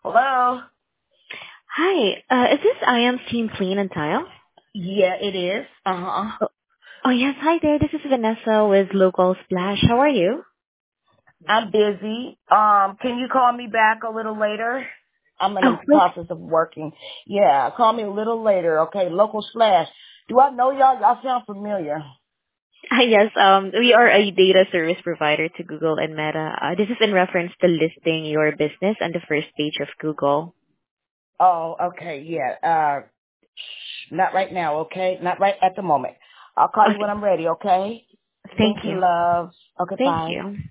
Hello? Hi, is this I am Team Clean and Tile? Yeah, it is. Uh-huh. Oh, oh yes, hi there. This is Vanessa with Local Splash. How are you? I'm busy. Can you call me back a little later? I'm in Oh, the well, process of working. Yeah, call me a little later, okay? Local Slash. Do I know y'all? Y'all sound familiar. yes. We are a data service provider to Google and Meta. This is in reference to listing your business on the first page of Google. Oh, okay, yeah. Not right now, okay? Not right at the moment. I'll call you when Okay, I'm ready, okay? thank Thank you, you. love. Okay, Thank bye. you.